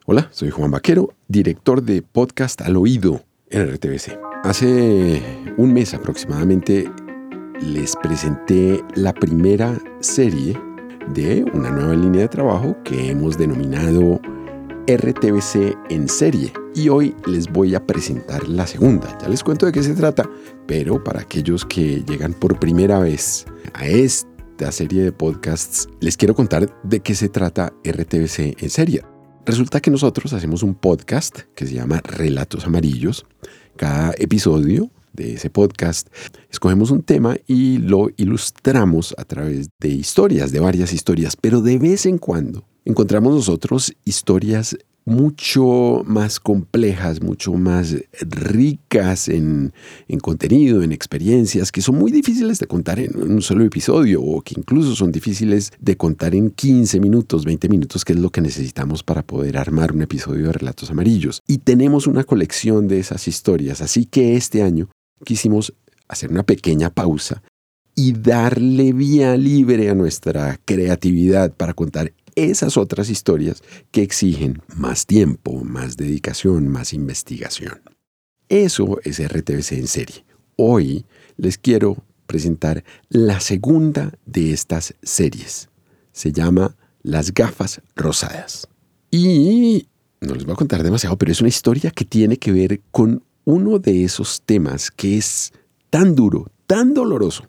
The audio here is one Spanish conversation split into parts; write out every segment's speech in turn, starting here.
Hola, soy Juan Vaquero, director de Podcast al Oído en RTBC. Hace un mes aproximadamente les presenté la primera serie de una nueva línea de trabajo que hemos denominado RTBC en serie. Y hoy les voy a presentar la segunda. Ya les cuento de qué se trata, pero para aquellos que llegan por primera vez a esta serie de podcasts, les quiero contar de qué se trata RTBC en serie. Resulta que nosotros hacemos un podcast que se llama Relatos Amarillos. Cada episodio de ese podcast escogemos un tema y lo ilustramos a través de historias, de varias historias, pero de vez en cuando encontramos nosotros historias mucho más complejas, mucho más ricas en contenido, en experiencias, que son muy difíciles de contar en un solo episodio o que incluso son difíciles de contar en 15 minutos, 20 minutos, que es lo que necesitamos para poder armar un episodio de Relatos Amarillos. Y tenemos una colección de esas historias, así que este año quisimos hacer una pequeña pausa y darle vía libre a nuestra creatividad para contar esas otras historias que exigen más tiempo, más dedicación, más investigación. Eso es RTBC en serie. Hoy les quiero presentar la segunda de estas series. Se llama Las Gafas Rosadas. Y no les voy a contar demasiado, pero es una historia que tiene que ver con uno de esos temas que es tan duro, tan doloroso,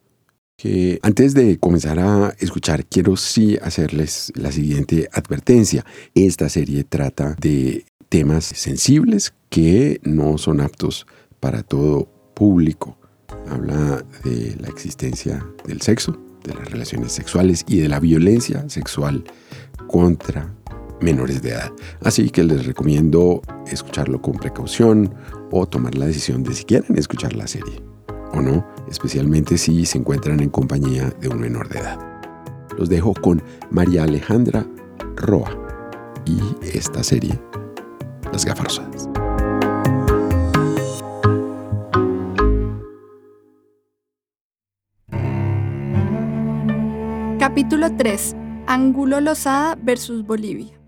que antes de comenzar a escuchar, quiero sí hacerles la siguiente advertencia. Esta serie trata de temas sensibles que no son aptos para todo público. Habla de la existencia del sexo, de las relaciones sexuales y de la violencia sexual contra menores de edad. Así que les recomiendo escucharlo con precaución o tomar la decisión de si quieren escuchar la serie o no, especialmente si se encuentran en compañía de un menor de edad. Los dejo con María Alejandra Roa y esta serie, Las Gafas Rosadas. Capítulo 3. Angulo Lozada versus Bolivia.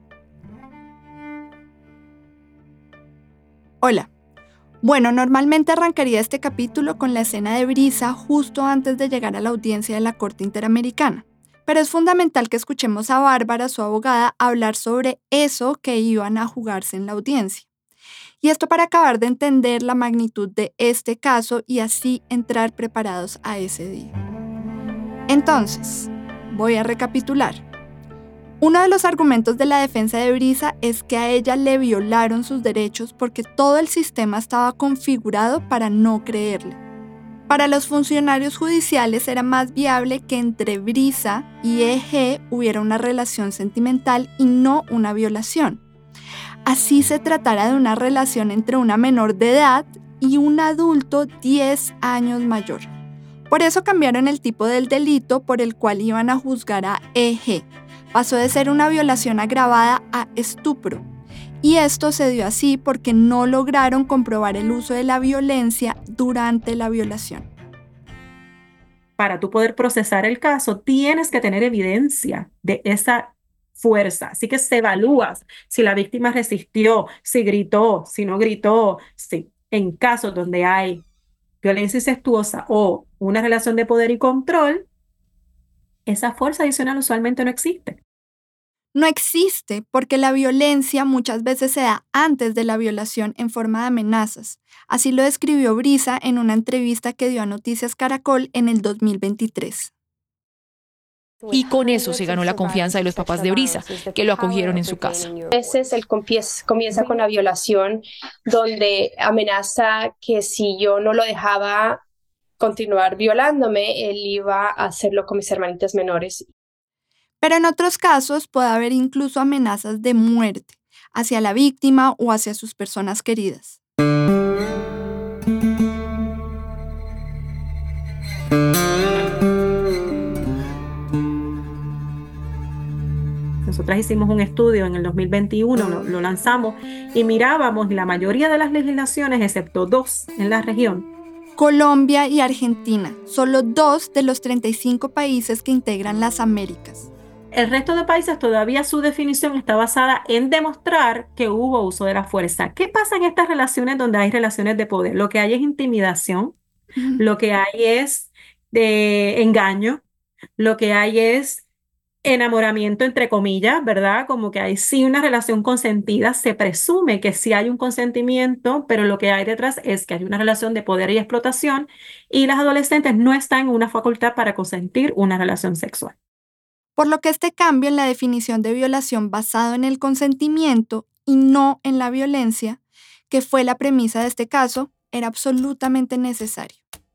Hola. Bueno, normalmente arrancaría este capítulo con la escena de Brisa justo antes de llegar a la audiencia de la Corte Interamericana, pero es fundamental que escuchemos a Bárbara, su abogada, hablar sobre eso que iban a jugarse en la audiencia. Y esto para acabar de entender la magnitud de este caso y así entrar preparados a ese día. Entonces, voy a recapitular. Uno de los argumentos de la defensa de Brisa es que a ella le violaron sus derechos porque todo el sistema estaba configurado para no creerle. Para los funcionarios judiciales era más viable que entre Brisa y EG hubiera una relación sentimental y no una violación. Así se tratara de una relación entre una menor de edad y un adulto 10 años mayor. Por eso cambiaron el tipo del delito por el cual iban a juzgar a EG. Pasó de ser una violación agravada a estupro. Y esto se dio así porque no lograron comprobar el uso de la violencia durante la violación. Para tú poder procesar el caso, tienes que tener evidencia de esa fuerza. Así que se evalúa si la víctima resistió, si gritó, si no gritó, si en casos donde hay violencia incestuosa o una relación de poder y control, esa fuerza adicional usualmente no existe. No existe porque la violencia muchas veces se da antes de la violación en forma de amenazas. Así lo describió Brisa en una entrevista que dio a Noticias Caracol en el 2023. Y con eso se ganó la confianza de los papás de Brisa, que lo acogieron en su casa. Ese es comienza con la violación, donde amenaza que si yo no lo dejaba continuar violándome, él iba a hacerlo con mis hermanitas menores. Pero en otros casos puede haber incluso amenazas de muerte hacia la víctima o hacia sus personas queridas. Nosotras hicimos un estudio en el 2021, lo lanzamos y mirábamos la mayoría de las legislaciones, excepto 2 en la región. Colombia y Argentina, solo 2 de los 35 países que integran las Américas. El resto de países todavía su definición está basada en demostrar que hubo uso de la fuerza. ¿Qué pasa en estas relaciones donde hay relaciones de poder? Lo que hay es intimidación, Ujú. lo que hay es de engaño, lo que hay es enamoramiento, entre comillas, ¿verdad? Como que hay sí una relación consentida, se presume que sí hay un consentimiento, pero lo que hay detrás es que hay una relación de poder y explotación y las adolescentes no están en una facultad para consentir una relación sexual. Por lo que este cambio en la definición de violación basado en el consentimiento y no en la violencia, que fue la premisa de este caso, era absolutamente necesario.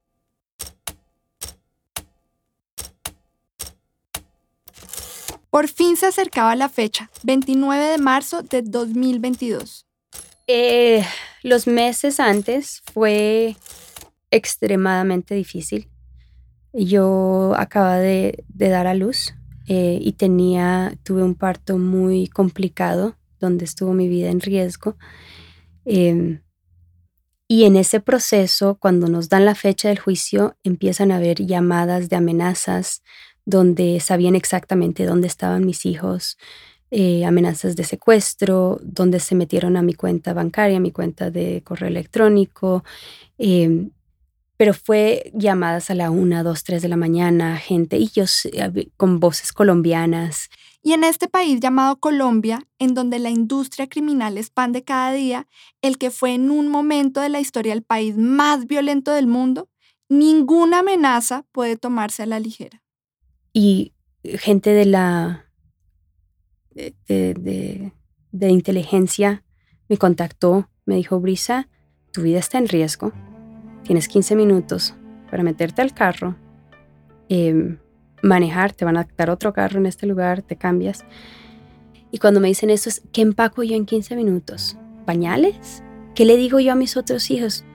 Por fin se acercaba la fecha, 29 de marzo de 2022. Los meses antes fue extremadamente difícil. Yo acababa de dar a luz y tuve un parto muy complicado donde estuvo mi vida en riesgo. Y en ese proceso, cuando nos dan la fecha del juicio, empiezan a haber llamadas de amenazas donde sabían exactamente dónde estaban mis hijos, amenazas de secuestro, donde se metieron a mi cuenta bancaria, a mi cuenta de correo electrónico, pero fue llamadas a la 1, 2, 3 de la mañana, gente, y con voces colombianas. Y en este país llamado Colombia, en donde la industria criminal expande cada día, el que fue en un momento de la historia el país más violento del mundo, ninguna amenaza puede tomarse a la ligera. Y gente de inteligencia me contactó, me dijo: Brisa, tu vida está en riesgo, tienes 15 minutos para meterte al carro, manejar, te van a dar otro carro en este lugar, te cambias. Y cuando me dicen eso, ¿qué empaco yo en 15 minutos? ¿Pañales? ¿Qué le digo yo a mis otros hijos?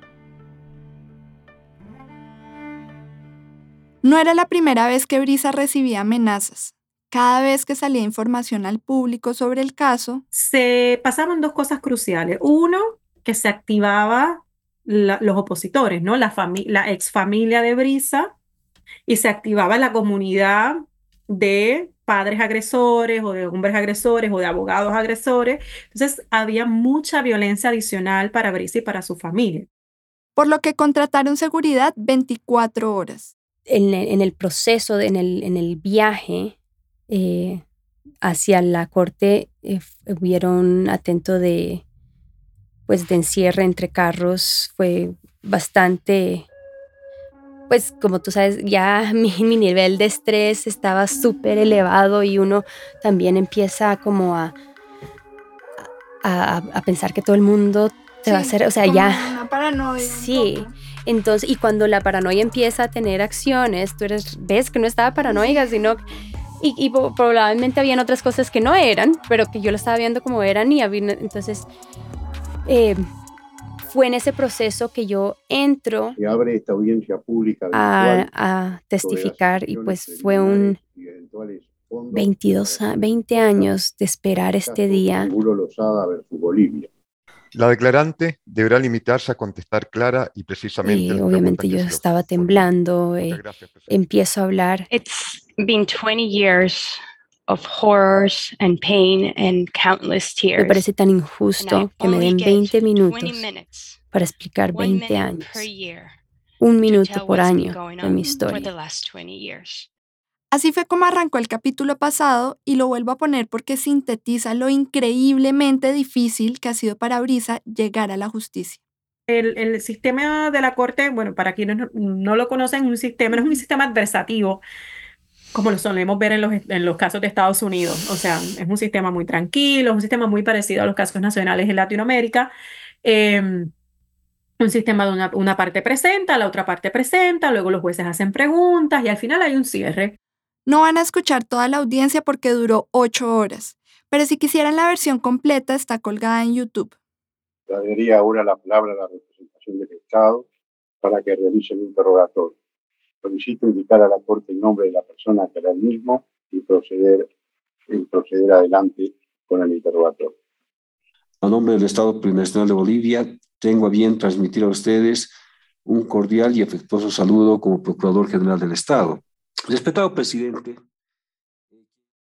No era la primera vez que Brisa recibía amenazas. Cada vez que salía información al público sobre el caso, Se pasaron dos cosas cruciales. Uno, que se activaba los opositores, ¿no? La ex familia de Brisa, y se activaba la comunidad de padres agresores o de hombres agresores o de abogados agresores. Entonces había mucha violencia adicional para Brisa y para su familia. por lo que contrataron seguridad 24 horas. En el proceso, en el viaje hacia la corte, hubieron atento de encierre entre carros. Fue bastante, pues como tú sabes, ya mi nivel de estrés estaba súper elevado y uno también empieza como a pensar que todo el mundo te va a hacer, o sea, como ya. una paranoia. Sí. Un poco. Entonces, y cuando la paranoia empieza a tener acciones, ves que no estaba paranoica, sino y probablemente habían otras cosas que no eran, pero que yo lo estaba viendo como eran entonces fue en ese proceso que yo entro Se abre esta audiencia pública a testificar y pues fue un 20 años de esperar este día. Angulo Lozada versus Bolivia. La declarante deberá limitarse a contestar clara y precisamente las Obviamente preguntas que yo se le estaba formulen. temblando, Muchas gracias, presidente. empiezo a hablar. It's been 20 years of horrors and pain and countless Me tears. parece tan And injusto I que me only den get 20 20 minutos minutes, para explicar 1 20 minute años, per year, un to minuto tell por what's been año going de mi on for the historia. last 20 years. Así fue como arrancó el capítulo pasado y lo vuelvo a poner porque sintetiza lo increíblemente difícil que ha sido para Brisa llegar a la justicia. El sistema de la corte, bueno, para quienes no lo conocen, no es un sistema adversativo, como lo solemos ver en los casos de Estados Unidos. O sea, es un sistema muy tranquilo, es un sistema muy parecido a los casos nacionales en Latinoamérica. Un sistema de una parte presenta, la otra parte presenta, luego los jueces hacen preguntas y al final hay un cierre. No van a escuchar toda la audiencia porque duró 8 horas, pero si quisieran la versión completa está colgada en YouTube. Daría ahora la palabra a la representación del Estado para que realice el interrogatorio. Solicito indicar a la Corte el nombre de la persona que hará el mismo y proceder adelante con el interrogatorio. A nombre del Estado Plurinacional de Bolivia, tengo a bien transmitir a ustedes un cordial y afectuoso saludo como Procurador General del Estado. Respetado presidente,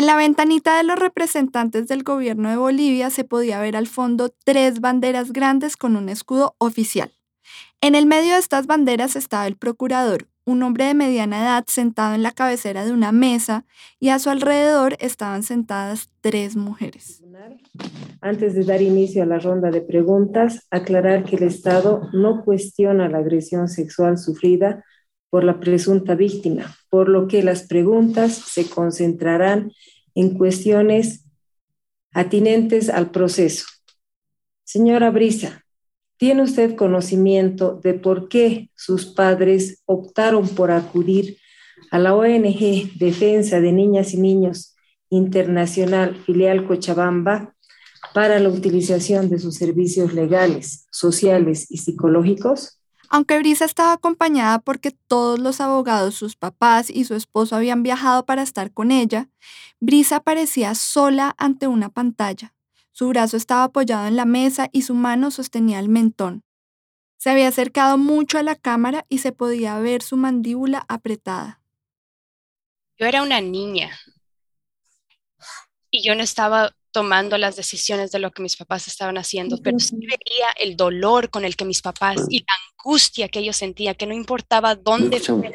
En la ventanita de los representantes del gobierno de Bolivia se podía ver al fondo 3 banderas grandes con un escudo oficial. En el medio de estas banderas estaba el procurador, un hombre de mediana edad sentado en la cabecera de una mesa, y a su alrededor estaban sentadas 3 mujeres. Antes de dar inicio a la ronda de preguntas, aclarar que el Estado no cuestiona la agresión sexual sufrida por la presunta víctima, por lo que las preguntas se concentrarán en cuestiones atinentes al proceso. Señora Brisa, ¿tiene usted conocimiento de por qué sus padres optaron por acudir a la ONG Defensa de Niñas y Niños Internacional Filial Cochabamba para la utilización de sus servicios legales, sociales y psicológicos? Aunque Brisa estaba acompañada porque todos los abogados, sus papás y su esposo habían viajado para estar con ella, Brisa parecía sola ante una pantalla. Su brazo estaba apoyado en la mesa y su mano sostenía el mentón. Se había acercado mucho a la cámara y se podía ver su mandíbula apretada. Yo era una niña y yo no estaba tomando las decisiones de lo que mis papás estaban haciendo, pero sí veía el dolor con el que mis papás y la angustia que ellos sentían, que no importaba dónde fuera.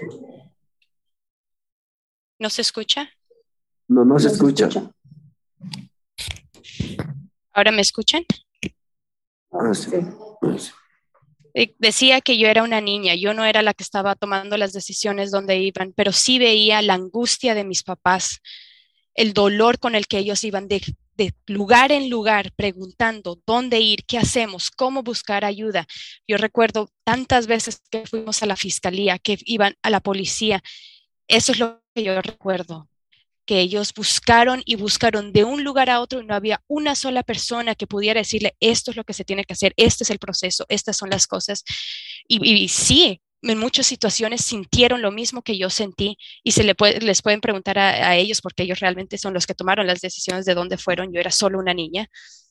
¿No se escucha? No se escucha. ¿Ahora me escuchan? Sí. Decía que yo era una niña, yo no era la que estaba tomando las decisiones donde iban, pero sí veía la angustia de mis papás, el dolor con el que ellos iban de lugar en lugar preguntando dónde ir, qué hacemos, cómo buscar ayuda. Yo recuerdo tantas veces que fuimos a la fiscalía, que iban a la policía. Eso es lo que yo recuerdo, que ellos buscaron y buscaron de un lugar a otro y no había una sola persona que pudiera decirle esto es lo que se tiene que hacer, este es el proceso, estas son las cosas. Y sí, en muchas situaciones sintieron lo mismo que yo sentí y les pueden preguntar a ellos porque ellos realmente son los que tomaron las decisiones de dónde fueron. Yo era solo una niña,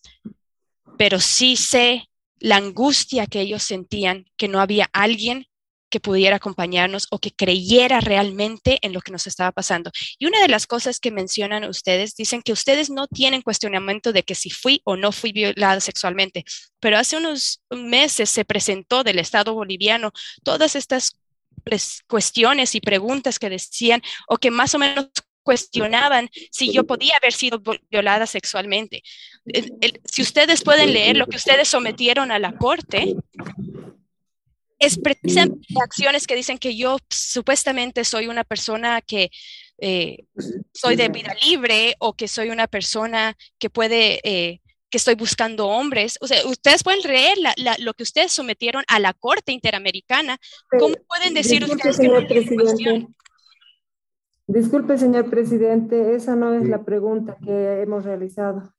pero sí sé la angustia que ellos sentían, que no había alguien que pudiera acompañarnos o que creyera realmente en lo que nos estaba pasando. Y una de las cosas que mencionan ustedes, dicen que ustedes no tienen cuestionamiento de que si fui o no fui violada sexualmente, pero hace unos meses se presentó del Estado boliviano todas estas cuestiones y preguntas que decían o que más o menos cuestionaban si yo podía haber sido violada sexualmente. Si ustedes pueden leer lo que ustedes sometieron a la corte, es precisamente acciones que dicen que yo supuestamente soy una persona que soy de vida libre o que soy una persona que puede, que estoy buscando hombres. O sea, ustedes pueden leer lo que ustedes sometieron a la Corte Interamericana. ¿Cómo pueden decir ustedes que no hay cuestión? Disculpe, señor presidente, esa no es la pregunta que hemos realizado.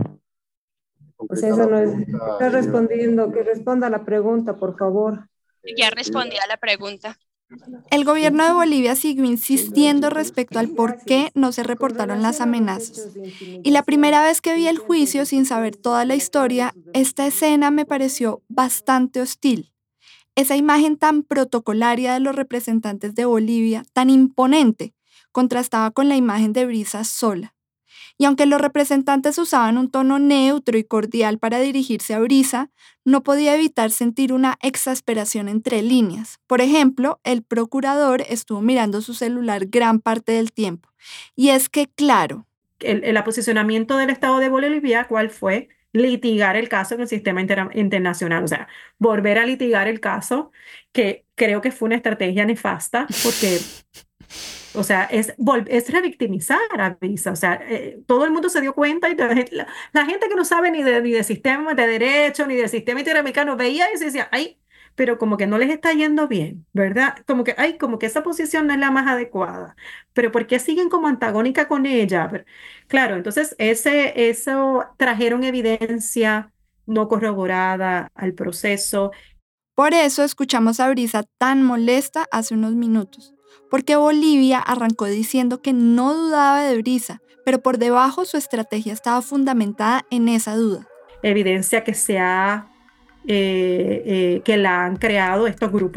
O sea, esa no es. Está respondiendo, que responda a la pregunta, por favor. Ya respondí a la pregunta. El gobierno de Bolivia siguió insistiendo respecto al por qué no se reportaron las amenazas. Y la primera vez que vi el juicio sin saber toda la historia, esta escena me pareció bastante hostil. Esa imagen tan protocolaria de los representantes de Bolivia, tan imponente, contrastaba con la imagen de Brisa sola. Y aunque los representantes usaban un tono neutro y cordial para dirigirse a Brisa, no podía evitar sentir una exasperación entre líneas. Por ejemplo, el procurador estuvo mirando su celular gran parte del tiempo. Y es que, claro, el aposicionamiento del Estado de Bolivia, ¿cuál fue? Litigar el caso en el sistema internacional, o sea, volver a litigar el caso, que creo que fue una estrategia nefasta, porque... O sea, es revictimizar a Brisa. O sea, todo el mundo se dio cuenta y la gente que no sabe ni de sistema de derecho ni del sistema interamericano veía y se decía, ay, pero como que no les está yendo bien, ¿verdad? Como que, ay, como que esa posición no es la más adecuada. Pero ¿por qué siguen como antagónica con ella? Pero, claro, entonces eso trajeron evidencia no corroborada al proceso. Por eso escuchamos a Brisa tan molesta hace unos minutos. Porque Bolivia arrancó diciendo que no dudaba de Brisa, pero por debajo su estrategia estaba fundamentada en esa duda. Evidencia que la han creado estos grupos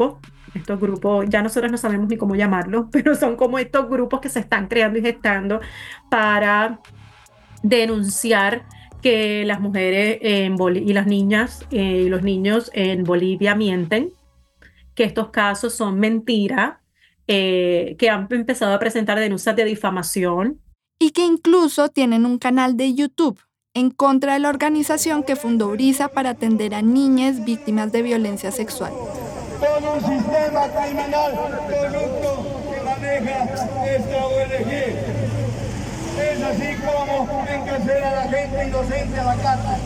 estos grupos, ya nosotros no sabemos ni cómo llamarlos, pero son como estos grupos que se están creando y gestando para denunciar que las mujeres y las niñas y los niños en Bolivia mienten, que estos casos son mentira, que han empezado a presentar denuncias de difamación. Y que incluso tienen un canal de YouTube en contra de la organización que fundó Brisa para atender a niñas víctimas de violencia sexual. Todo un sistema criminal corrupto que maneja esta ONG. Es así como encarcela a la gente inocente a la cárcel.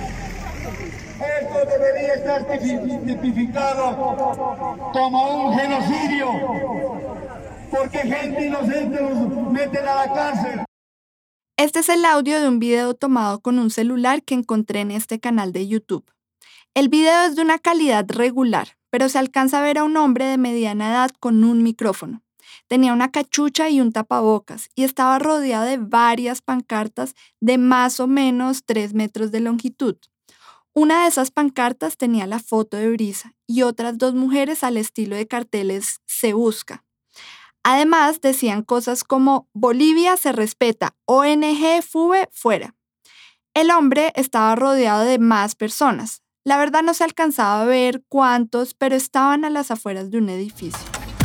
Esto debería estar tipificado como un genocidio, porque gente inocente los meten a la cárcel. Este es el audio de un video tomado con un celular que encontré en este canal de YouTube. El video es de una calidad regular, pero se alcanza a ver a un hombre de mediana edad con un micrófono. Tenía una cachucha y un tapabocas y estaba rodeado de varias pancartas de más o menos 3 metros de longitud. Una de esas pancartas tenía la foto de Brisa y otras 2 mujeres al estilo de carteles Se Busca. Además, decían cosas como Bolivia se respeta, ONG FUBE fuera. El hombre estaba rodeado de más personas. La verdad no se alcanzaba a ver cuántos, pero estaban a las afueras de un edificio.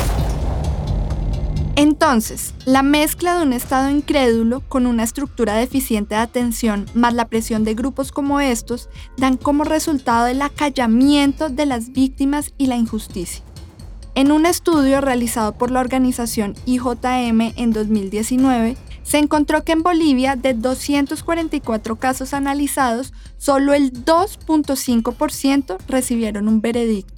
Entonces, la mezcla de un Estado incrédulo con una estructura deficiente de atención más la presión de grupos como estos dan como resultado el acallamiento de las víctimas y la injusticia. En un estudio realizado por la organización IJM en 2019, se encontró que en Bolivia, de 244 casos analizados, solo el 2.5% recibieron un veredicto.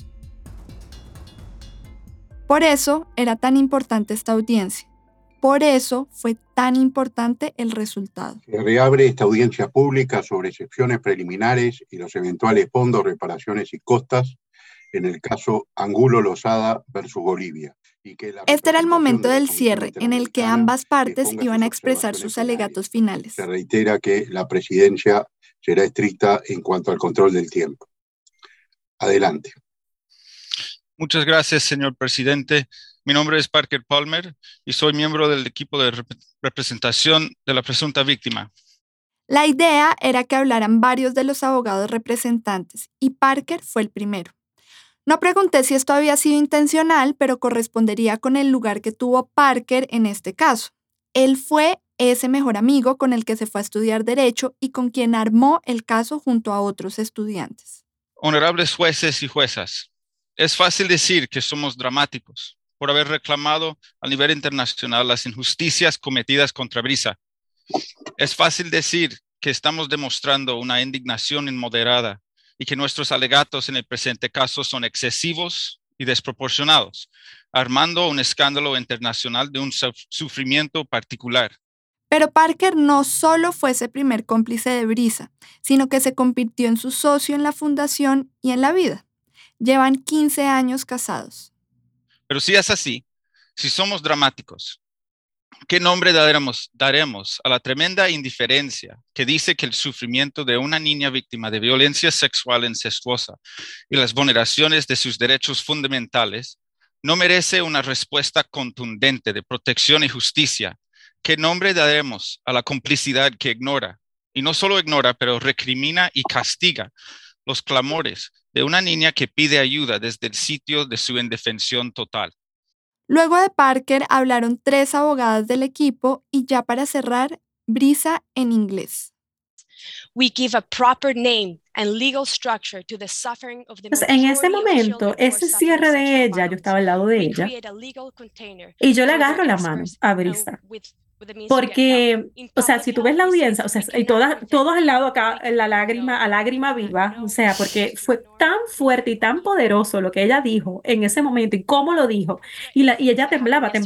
Por eso era tan importante esta audiencia. Por eso fue tan importante el resultado. Se reabre esta audiencia pública sobre excepciones preliminares y los eventuales fondos, reparaciones y costas en el caso Angulo Lozada versus Bolivia. Este era el momento del cierre en el que ambas partes iban a expresar sus alegatos finales. Se reitera que la presidencia será estricta en cuanto al control del tiempo. Adelante. Muchas gracias, señor presidente. Mi nombre es Parker Palmer y soy miembro del equipo de representación de la presunta víctima. La idea era que hablaran varios de los abogados representantes y Parker fue el primero. No pregunté si esto había sido intencional, pero correspondería con el lugar que tuvo Parker en este caso. Él fue ese mejor amigo con el que se fue a estudiar Derecho y con quien armó el caso junto a otros estudiantes. Honorables jueces y juezas, es fácil decir que somos dramáticos por haber reclamado a nivel internacional las injusticias cometidas contra Brisa. Es fácil decir que estamos demostrando una indignación inmoderada y que nuestros alegatos en el presente caso son excesivos y desproporcionados, armando un escándalo internacional de un sufrimiento particular. Pero Parker no solo fue ese primer cómplice de Brisa, sino que se convirtió en su socio en la fundación y en la vida. Llevan 15 años casados. Pero si es así, si somos dramáticos, ¿qué nombre daremos a la tremenda indiferencia que dice que el sufrimiento de una niña víctima de violencia sexual incestuosa y las vulneraciones de sus derechos fundamentales no merece una respuesta contundente de protección y justicia? ¿Qué nombre daremos a la complicidad que ignora, y no solo ignora, pero recrimina y castiga los clamores de una niña que pide ayuda desde el sitio de su indefensión total? Luego de Parker hablaron 3 abogadas del equipo y ya para cerrar, Brisa en inglés. We give a proper name and legal structure to the suffering of the Entonces, en ese momento, ese cierre de ella, yo estaba al lado de ella y yo le agarro la mano a Brisa. Porque, o sea, si tú ves la audiencia, o sea, y todos al lado acá, a lágrima viva, o sea, porque fue tan fuerte y tan poderoso lo que ella dijo en ese momento y cómo lo dijo. Y ella temblaba. Despite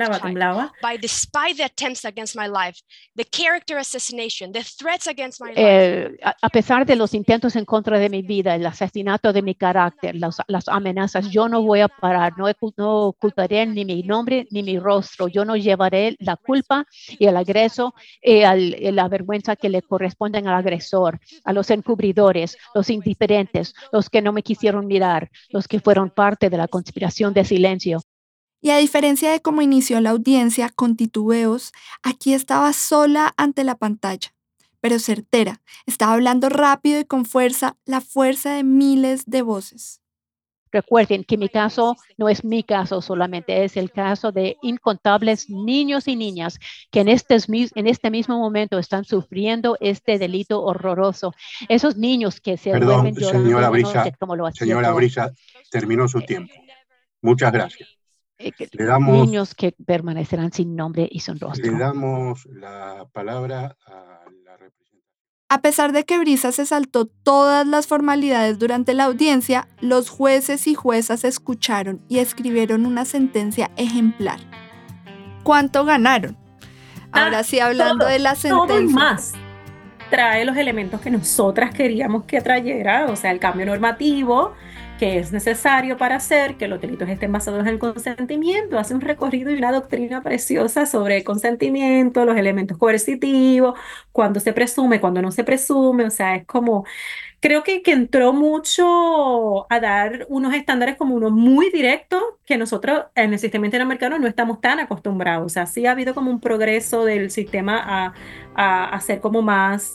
the attempts against my life, the character assassination, the threats against my life. A pesar de los intentos en contra de mi vida, el asesinato de mi carácter, las amenazas, yo no voy a parar, no ocultaré ni mi nombre ni mi rostro, yo no llevaré la culpa culpa y el agresor y la vergüenza que le corresponden al agresor, a los encubridores, los indiferentes, los que no me quisieron mirar, los que fueron parte de la conspiración de silencio. Y a diferencia de cómo inició la audiencia con titubeos, aquí estaba sola ante la pantalla, pero certera. Estaba hablando rápido y con fuerza, la fuerza de miles de voces. Recuerden que mi caso no es mi caso solamente, es el caso de incontables niños y niñas que en este mismo momento están sufriendo este delito horroroso. Esos niños que se duermen llorando. Señora Brisa, señora Brisa, terminó su tiempo. Muchas gracias. Niños que permanecerán sin nombre y sin rostro. Le damos la palabra a la representante. A pesar de que Brisa se saltó todas las formalidades durante la audiencia, los jueces y juezas escucharon y escribieron una sentencia ejemplar. ¿Cuánto ganaron? Ahora sí, hablando de la sentencia. Todo más. Trae los elementos que nosotras queríamos que trayera, o sea, el cambio normativo que es necesario para hacer que los delitos estén basados en el consentimiento, hace un recorrido y una doctrina preciosa sobre el consentimiento, los elementos coercitivos, cuándo se presume, cuándo no se presume, o sea, es como, creo que entró mucho a dar unos estándares como uno muy directos que nosotros en el sistema interamericano no estamos tan acostumbrados, o sea, sí ha habido como un progreso del sistema a hacer como más,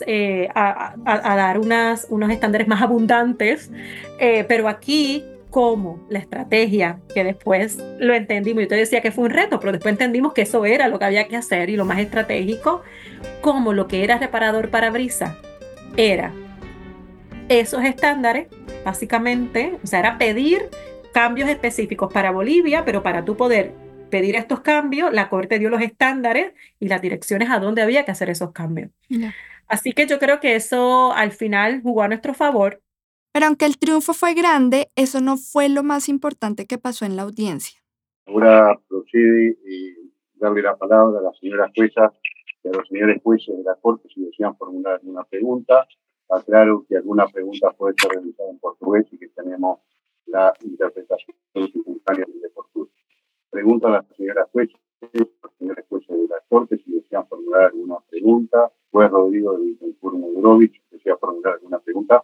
a dar unos estándares más abundantes, pero aquí como la estrategia, que después lo entendimos, yo te decía que fue un reto, pero después entendimos que eso era lo que había que hacer y lo más estratégico, como lo que era reparador para Brisa, era esos estándares, básicamente, o sea, era pedir cambios específicos para Bolivia, pero para tú poder pedir estos cambios, la Corte dio los estándares y las direcciones a dónde había que hacer esos cambios. Así que yo creo que eso al final jugó a nuestro favor. Pero aunque el triunfo fue grande, eso no fue lo más importante que pasó en la audiencia. Ahora procede darle la palabra a la señora jueza y a los señores jueces de la Corte si desean formular alguna pregunta. Aclaro que alguna pregunta puede ser realizada en portugués y que tenemos la interpretación simultánea de portugués. Pregunto a las señoras jueces y los señores jueces de la Corte si desean formular alguna pregunta. Juez Rodrigo de Vicentur Mugurovich, ¿desea formular alguna pregunta?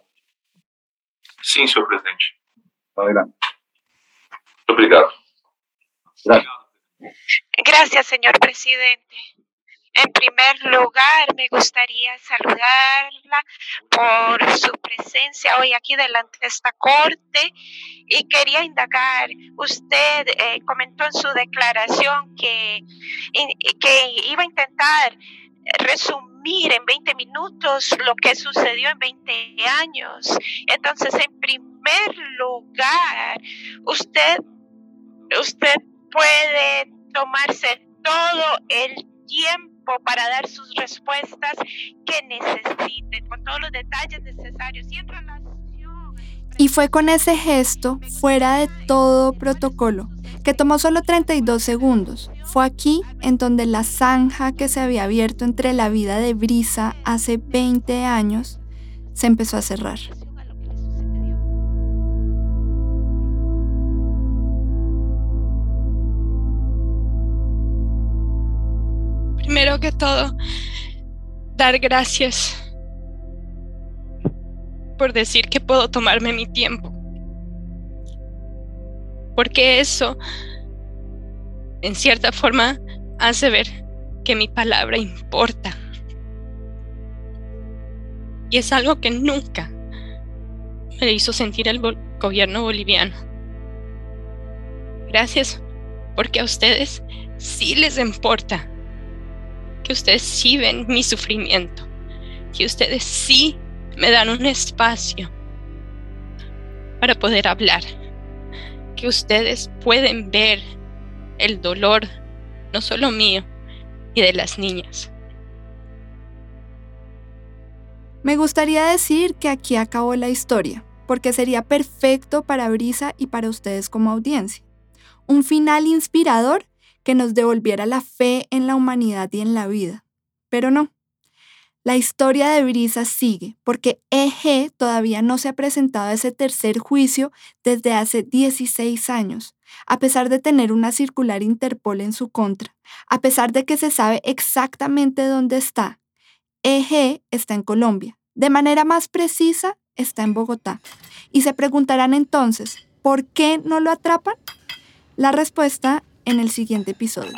Sim, senhor presidente. Adelante. Obrigado. Gracias. Gracias, señor presidente. En primer lugar, me gustaría saludarla por su presencia hoy aquí delante de esta corte y quería indagar, usted comentó en su declaración que iba a intentar resumir en 20 minutos lo que sucedió en 20 años. Entonces, en primer lugar, usted puede tomarse todo el tiempo para dar sus respuestas que necesite, con todos los detalles necesarios y en relación. Y fue con ese gesto, fuera de todo protocolo, que tomó solo 32 segundos. Fue aquí en donde la zanja que se había abierto entre la vida de Brisa hace 20 años se empezó a cerrar. Primero que todo, dar gracias por decir que puedo tomarme mi tiempo. Porque eso, en cierta forma, hace ver que mi palabra importa. Y es algo que nunca me hizo sentir el gobierno boliviano. Gracias, porque a ustedes sí les importa. Que ustedes sí ven mi sufrimiento, que ustedes sí me dan un espacio para poder hablar, que ustedes pueden ver el dolor, no solo mío, y de las niñas. Me gustaría decir que aquí acabó la historia, porque sería perfecto para Brisa y para ustedes como audiencia. Un final inspirador que nos devolviera la fe en la humanidad y en la vida. Pero no. La historia de Brisa sigue porque EG todavía no se ha presentado a ese tercer juicio desde hace 16 años, a pesar de tener una circular Interpol en su contra, a pesar de que se sabe exactamente dónde está. EG está en Colombia, de manera más precisa está en Bogotá. Y se preguntarán entonces, ¿por qué no lo atrapan? La respuesta en el siguiente episodio.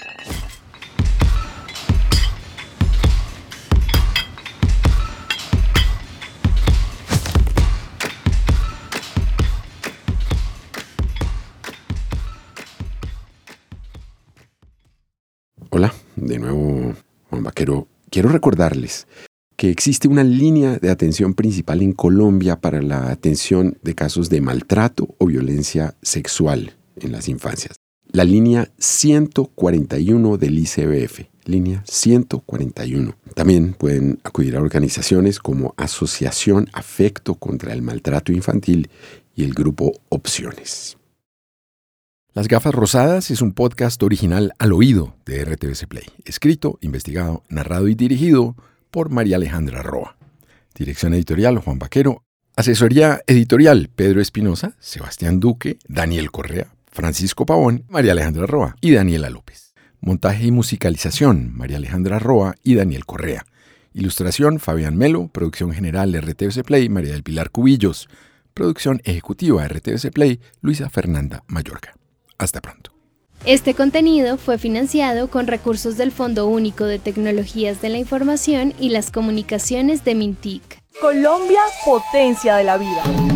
Hola, de nuevo Juan Vaquero. Quiero recordarles que existe una línea de atención principal en Colombia para la atención de casos de maltrato o violencia sexual en las infancias. La línea 141 del ICBF, línea 141. También pueden acudir a organizaciones como Asociación Afecto contra el Maltrato Infantil y el Grupo Opciones. Las Gafas Rosadas es un podcast original al oído de RTVC Play, escrito, investigado, narrado y dirigido por María Alejandra Roa. Dirección editorial Juan Vaquero. Asesoría editorial Pedro Espinosa, Sebastián Duque, Daniel Correa, Francisco Pavón, María Alejandra Roa y Daniela López. Montaje y musicalización María Alejandra Roa y Daniel Correa. Ilustración Fabián Melo. Producción general RTVC Play María del Pilar Cubillos. Producción ejecutiva RTVC Play Luisa Fernanda Mayorga. Hasta pronto. Este contenido fue financiado con recursos del Fondo Único de Tecnologías de la Información y las Comunicaciones de Mintic. Colombia, potencia de la vida.